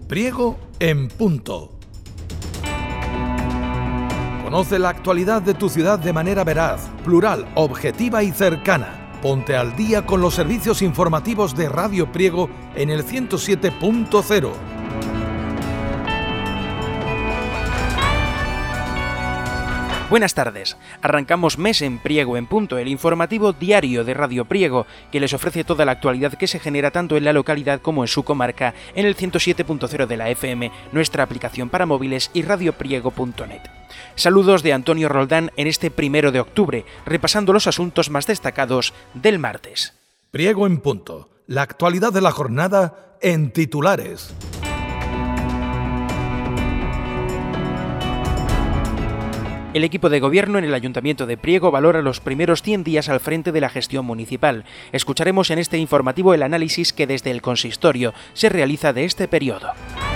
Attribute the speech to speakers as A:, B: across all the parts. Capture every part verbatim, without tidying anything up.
A: Priego en punto. Conoce la actualidad de tu ciudad de manera veraz, plural, objetiva y cercana. Ponte al día con los servicios informativos de Radio Priego en el ciento siete punto cero.
B: Buenas tardes. Arrancamos mes en Priego en punto, el informativo diario de Radio Priego, que les ofrece toda la actualidad que se genera tanto en la localidad como en su comarca, en el ciento siete punto cero de la F M, nuestra aplicación para móviles y radiopriego punto net. Saludos de Antonio Roldán en este primero de octubre, repasando los asuntos más destacados del martes.
A: Priego en punto. La actualidad de la jornada en titulares.
B: El equipo de gobierno en el Ayuntamiento de Priego valora los primeros cien días al frente de la gestión municipal. Escucharemos en este informativo el análisis que desde el consistorio se realiza de este periodo.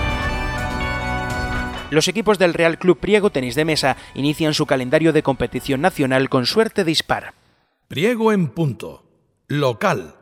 B: Los equipos del Real Club Priego Tenis de Mesa inician su calendario de competición nacional con suerte dispar.
A: Priego en punto. Local.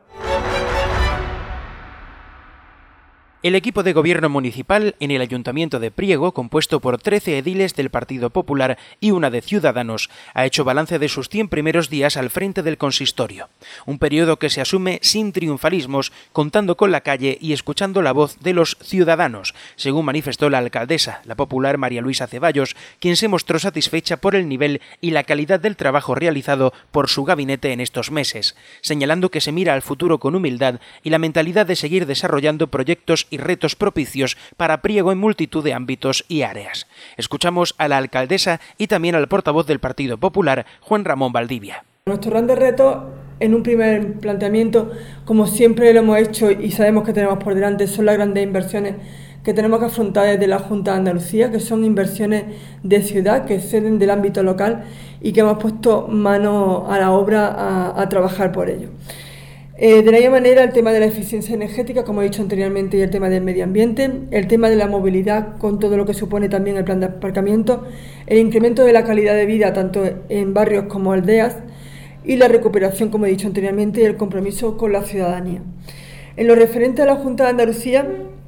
B: El equipo de gobierno municipal en el Ayuntamiento de Priego, compuesto por trece ediles del Partido Popular y una de Ciudadanos, ha hecho balance de sus cien primeros días al frente del consistorio. Un periodo que se asume sin triunfalismos, contando con la calle y escuchando la voz de los ciudadanos, según manifestó la alcaldesa, la popular María Luisa Ceballos, quien se mostró satisfecha por el nivel y la calidad del trabajo realizado por su gabinete en estos meses, señalando que se mira al futuro con humildad y la mentalidad de seguir desarrollando proyectos y retos propicios para Priego en multitud de ámbitos y áreas. Escuchamos a la alcaldesa y también al portavoz del Partido Popular, Juan Ramón Valdivia.
C: Nuestros grandes retos, en un primer planteamiento, como siempre lo hemos hecho y sabemos que tenemos por delante, son las grandes inversiones que tenemos que afrontar desde la Junta de Andalucía, que son inversiones de ciudad, que exceden del ámbito local y que hemos puesto mano a la obra a, a trabajar por ello. Eh, de la misma manera, el tema de la eficiencia energética, como he dicho anteriormente, y el tema del medio ambiente, el tema de la movilidad, con todo lo que supone también el plan de aparcamiento, el incremento de la calidad de vida, tanto en barrios como aldeas, y la recuperación, como he dicho anteriormente, y el compromiso con la ciudadanía. En lo referente a la Junta de Andalucía,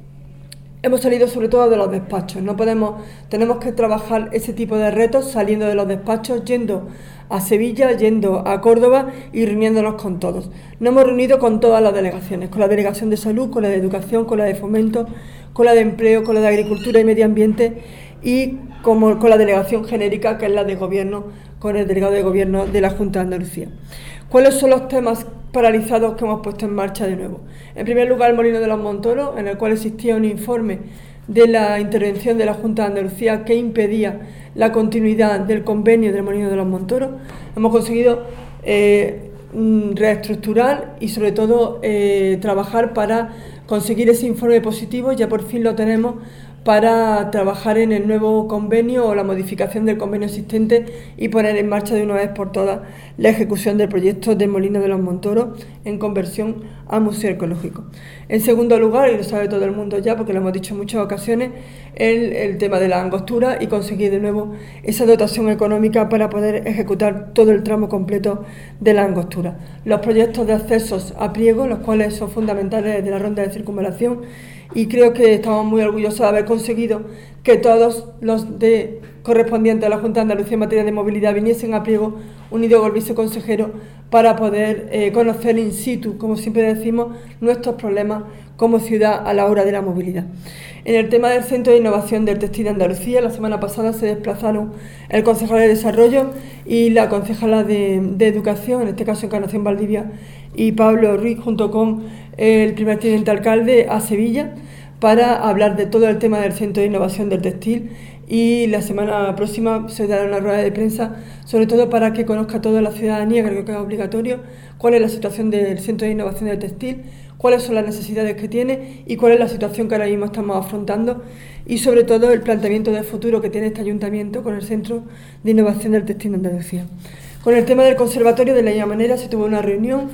C: hemos salido sobre todo de los despachos. No podemos, tenemos que trabajar ese tipo de retos saliendo de los despachos, yendo a Sevilla, yendo a Córdoba y reuniéndonos con todos. Nos hemos reunido con todas las delegaciones, con la Delegación de Salud, con la de Educación, con la de Fomento, con la de Empleo, con la de Agricultura y Medio Ambiente y como, con la delegación genérica, que es la de Gobierno, con el delegado de Gobierno de la Junta de Andalucía. ¿Cuáles son los temas paralizados que hemos puesto en marcha de nuevo? En primer lugar, el Molino de los Montoros, en el cual existía un informe de la intervención de la Junta de Andalucía que impedía la continuidad del convenio del Molino de los Montoros. Hemos conseguido eh, reestructurar y sobre todo eh, trabajar para conseguir ese informe positivo. Ya por fin lo tenemos para trabajar en el nuevo convenio o la modificación del convenio existente y poner en marcha de una vez por todas la ejecución del proyecto del Molino de los Montoros en conversión a museo ecológico. En segundo lugar, y lo sabe todo el mundo ya porque lo hemos dicho en muchas ocasiones, el, el tema de la angostura y conseguir de nuevo esa dotación económica para poder ejecutar todo el tramo completo de la angostura. Los proyectos de accesos a Priego, los cuales son fundamentales de la ronda de circunvalación, y creo que estamos muy orgullosos de haber conseguido que todos los de correspondientes a la Junta de Andalucía en materia de movilidad viniesen a Priego, unido con el viceconsejero, para poder eh, conocer in situ, como siempre decimos, nuestros problemas como ciudad a la hora de la movilidad. En el tema del Centro de Innovación del Textil de Andalucía, la semana pasada se desplazaron el concejal de Desarrollo y la concejala de, de Educación, en este caso Encarnación Valdivia, y Pablo Ruiz, junto con el primer teniente alcalde, a Sevilla, para hablar de todo el tema del Centro de Innovación del Textil, y la semana próxima se dará una rueda de prensa, sobre todo para que conozca toda la ciudadanía, creo que es obligatorio, cuál es la situación del Centro de Innovación del Textil, cuáles son las necesidades que tiene y cuál es la situación que ahora mismo estamos afrontando y sobre todo el planteamiento de futuro que tiene este ayuntamiento con el Centro de Innovación del Textil de Andalucía. Con el tema del conservatorio, de la misma manera, se tuvo una reunión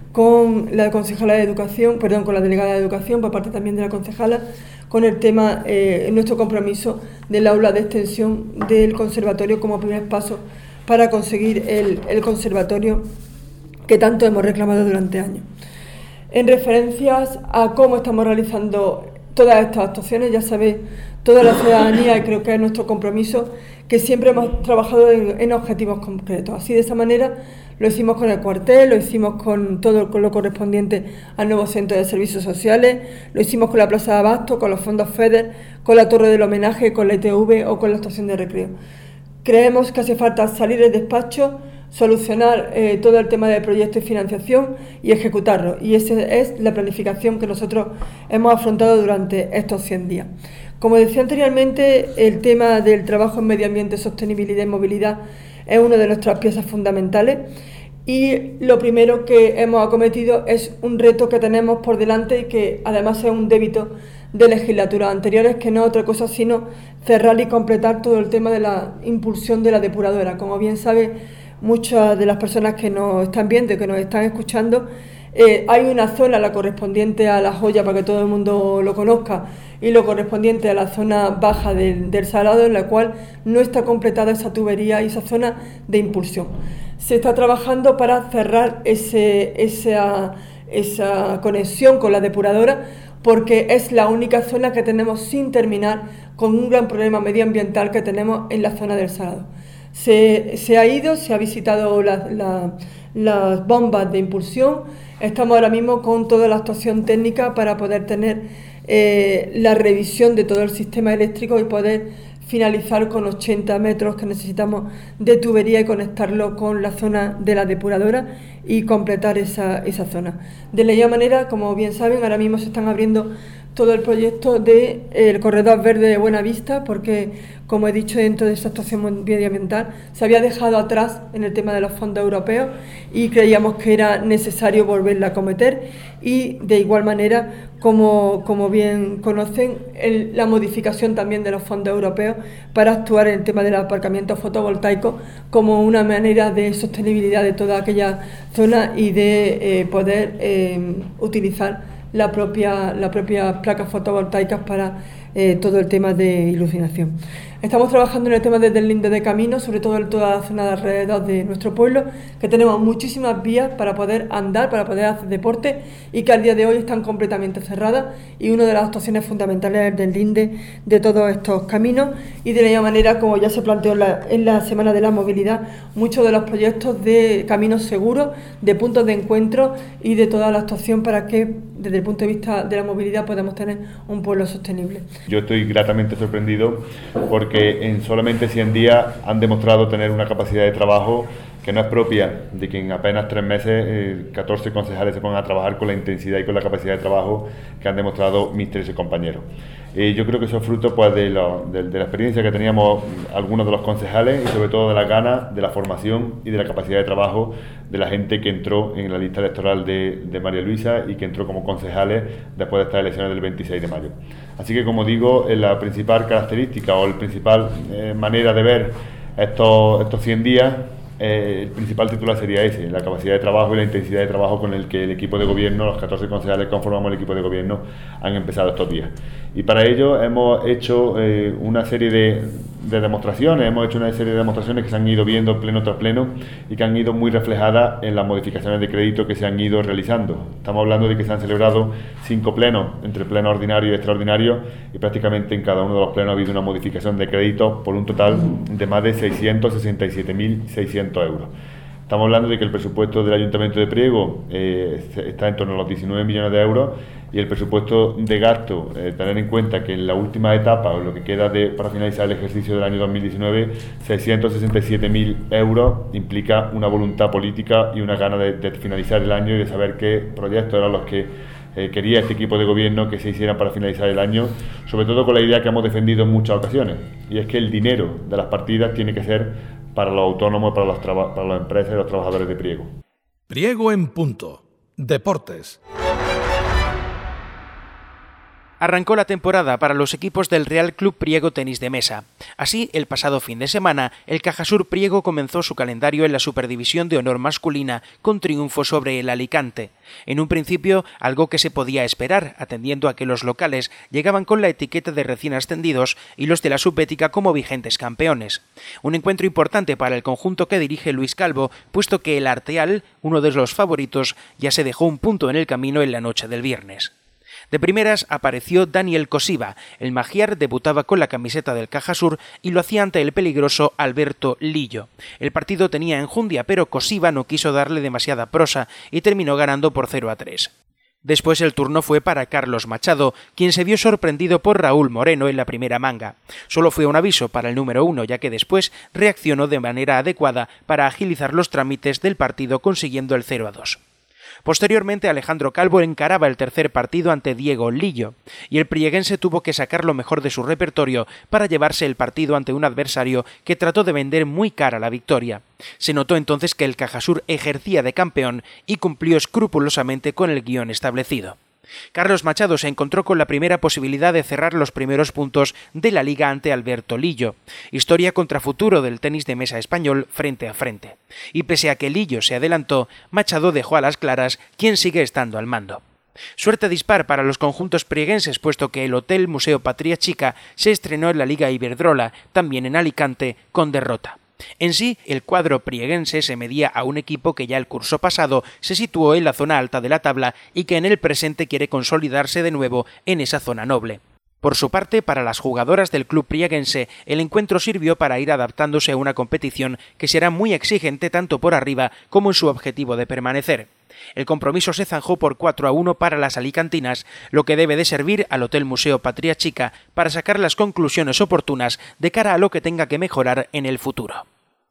C: con la concejala de Educación, perdón, con la delegada de Educación, por parte también de la concejala, con el tema, eh, nuestro compromiso del aula de extensión del conservatorio como primer paso para conseguir el, el conservatorio que tanto hemos reclamado durante años. En referencias a cómo estamos realizando todas estas actuaciones. Ya sabéis, toda la ciudadanía, y creo que es nuestro compromiso, que siempre hemos trabajado en, en objetivos concretos. Así, de esa manera, lo hicimos con el cuartel, lo hicimos con todo con lo correspondiente al nuevo centro de servicios sociales, lo hicimos con la Plaza de Abasto, con los fondos FEDER, con la Torre del Homenaje, con la I T V o con la estación de recreo. Creemos que hace falta salir del despacho, solucionar eh, todo el tema del proyecto y financiación y ejecutarlo. Y esa es la planificación que nosotros hemos afrontado durante estos cien días. Como decía anteriormente, el tema del trabajo en medio ambiente, sostenibilidad y movilidad es una de nuestras piezas fundamentales, y lo primero que hemos acometido es un reto que tenemos por delante y que además es un débito de legislaturas anteriores, que no es otra cosa sino cerrar y completar todo el tema de la impulsión de la depuradora. Como bien sabe muchas de las personas que nos están viendo y que nos están escuchando, eh, hay una zona, la correspondiente a La Joya, para que todo el mundo lo conozca, y lo correspondiente a la zona baja del, del Salado, en la cual no está completada esa tubería y esa zona de impulsión. Se está trabajando para cerrar ese, esa, esa conexión con la depuradora, porque es la única zona que tenemos sin terminar, con un gran problema medioambiental que tenemos en la zona del Salado. Se, se ha ido, se ha visitado la, la, las bombas de impulsión. Estamos ahora mismo con toda la actuación técnica para poder tener eh, la revisión de todo el sistema eléctrico y poder finalizar con ochenta metros que necesitamos de tubería y conectarlo con la zona de la depuradora y completar esa, esa zona. De la misma manera, como bien saben, ahora mismo se están abriendo todo el proyecto del de, corredor verde de Buenavista, porque, como he dicho, dentro de esa actuación medioambiental se había dejado atrás en el tema de los fondos europeos y creíamos que era necesario volverla a acometer, y de igual manera, como, como bien conocen, el, la modificación también de los fondos europeos para actuar en el tema del aparcamiento fotovoltaico como una manera de sostenibilidad de toda aquella zona y de eh, poder eh, utilizar la propia, la propia placas fotovoltaicas para eh, todo el tema de iluminación. Estamos trabajando en el tema de deslinde de caminos, sobre todo en toda la zona de alrededor de nuestro pueblo, que tenemos muchísimas vías para poder andar, para poder hacer deporte, y que al día de hoy están completamente cerradas, y una de las actuaciones fundamentales es el deslinde de todos estos caminos. Y de la misma manera, como ya se planteó en la, en la Semana de la Movilidad, muchos de los proyectos de caminos seguros, de puntos de encuentro y de toda la actuación para que, desde el punto de vista de la movilidad, podamos tener un pueblo sostenible.
D: Yo estoy gratamente sorprendido porque en solamente cien días han demostrado tener una capacidad de trabajo que no es propia de que en apenas tres meses eh, catorce concejales se pongan a trabajar con la intensidad y con la capacidad de trabajo que han demostrado mis trece compañeros. Eh, yo creo que eso es fruto pues, de, lo, de, de la experiencia que teníamos algunos de los concejales y sobre todo de las ganas, de la formación y de la capacidad de trabajo de la gente que entró en la lista electoral de, de María Luisa y que entró como concejales después de estas elecciones del veintiséis de mayo. Así que, como digo, la principal característica o la principal eh, manera de ver estos, estos cien días, Eh, el principal titular sería ese, la capacidad de trabajo y la intensidad de trabajo con el que el equipo de gobierno, los catorce concejales que conformamos el equipo de gobierno, han empezado estos días. Y para ello hemos hecho eh, una serie de, de demostraciones, hemos hecho una serie de demostraciones que se han ido viendo pleno tras pleno y que han ido muy reflejadas en las modificaciones de crédito que se han ido realizando. Estamos hablando de que se han celebrado cinco plenos, entre pleno ordinario y extraordinario, y prácticamente en cada uno de los plenos ha habido una modificación de crédito por un total de más de seiscientos sesenta y siete mil seiscientos euros. Estamos hablando de que el presupuesto del Ayuntamiento de Priego eh, está en torno a los diecinueve millones de euros, y el presupuesto de gasto, eh, tener en cuenta que en la última etapa, o lo que queda de, para finalizar el ejercicio del año dos mil diecinueve, seiscientos sesenta y siete mil euros, implica una voluntad política y una gana de, de finalizar el año y de saber qué proyectos eran los que eh, quería este equipo de gobierno que se hicieran para finalizar el año, sobre todo con la idea que hemos defendido en muchas ocasiones, y es que el dinero de las partidas tiene que ser para los autónomos, para, los traba- para las empresas y los trabajadores de Priego.
A: Priego en punto. Deportes.
B: Arrancó la temporada para los equipos del Real Club Priego Tenis de Mesa. Así, el pasado fin de semana, el Cajasur Priego comenzó su calendario en la Superdivisión de Honor masculina con triunfo sobre el Alicante. En un principio, algo que se podía esperar, atendiendo a que los locales llegaban con la etiqueta de recién ascendidos y los de la Subbética como vigentes campeones. Un encuentro importante para el conjunto que dirige Luis Calvo, puesto que el Arteal, uno de los favoritos, ya se dejó un punto en el camino en la noche del viernes. De primeras apareció Daniel Cosiva. El magiar debutaba con la camiseta del Cajasur y lo hacía ante el peligroso Alberto Lillo. El partido tenía enjundia, pero Cosiva no quiso darle demasiada prosa y terminó ganando por cero a tres. Después el turno fue para Carlos Machado, quien se vio sorprendido por Raúl Moreno en la primera manga. Solo fue un aviso para el número uno, ya que después reaccionó de manera adecuada para agilizar los trámites del partido consiguiendo el cero a dos. Posteriormente Alejandro Calvo encaraba el tercer partido ante Diego Lillo, y el prieguense tuvo que sacar lo mejor de su repertorio para llevarse el partido ante un adversario que trató de vender muy cara la victoria. Se notó entonces que el Cajasur ejercía de campeón y cumplió escrupulosamente con el guión establecido. Carlos Machado se encontró con la primera posibilidad de cerrar los primeros puntos de la liga ante Alberto Lillo, historia contra futuro del tenis de mesa español frente a frente. Y pese a que Lillo se adelantó, Machado dejó a las claras quién sigue estando al mando. Suerte dispar para los conjuntos prieguenses, puesto que el Hotel Museo Patria Chica se estrenó en la Liga Iberdrola, también en Alicante, con derrota. En sí, el cuadro prieguense se medía a un equipo que ya el curso pasado se situó en la zona alta de la tabla y que en el presente quiere consolidarse de nuevo en esa zona noble. Por su parte, para las jugadoras del club prieguense, el encuentro sirvió para ir adaptándose a una competición que será muy exigente tanto por arriba como en su objetivo de permanecer. El compromiso se zanjó por cuatro a uno para las alicantinas, lo que debe de servir al Hotel Museo Patria Chica para sacar las conclusiones oportunas de cara a lo que tenga que mejorar en el futuro.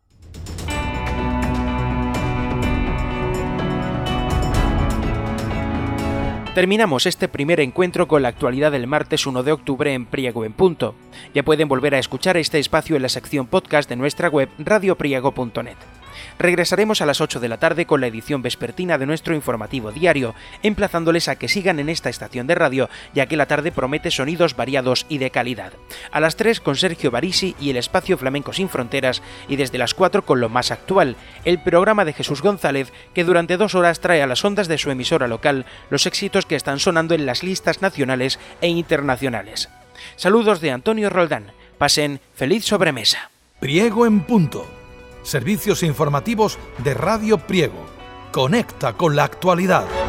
B: Terminamos este primer encuentro con la actualidad del martes uno de octubre en Priego en Punto. Ya pueden volver a escuchar este espacio en la sección podcast de nuestra web radio priego punto net. Regresaremos a las ocho de la tarde con la edición vespertina de nuestro informativo diario, emplazándoles a que sigan en esta estación de radio, ya que la tarde promete sonidos variados y de calidad. A las tres con Sergio Barisi y el espacio Flamenco sin Fronteras, y desde las cuatro con lo más actual, el programa de Jesús González, que durante dos horas trae a las ondas de su emisora local los éxitos que están sonando en las listas nacionales e internacionales. Saludos de Antonio Roldán. Pasen feliz sobremesa.
A: Priego en Punto. Servicios informativos de Radio Priego. Conecta con la actualidad.